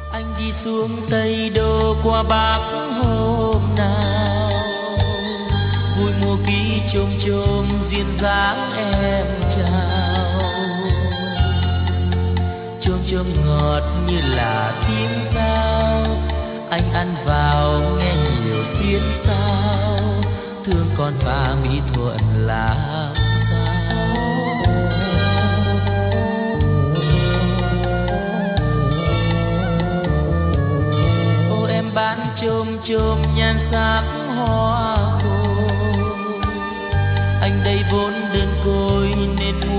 Anh đi xuống Tây Đô qua Bắc hôm nào, vui mùa ký chôm chôm duyên dáng em chào. Chôm chôm ngọt như là tiếng sao, anh ăn vào nghe nhiều tiếng sao, thương con và mỹ thuận làm bán chôm chôm nhan sắc hoa khôi. Anh đây vốn đơn côi nên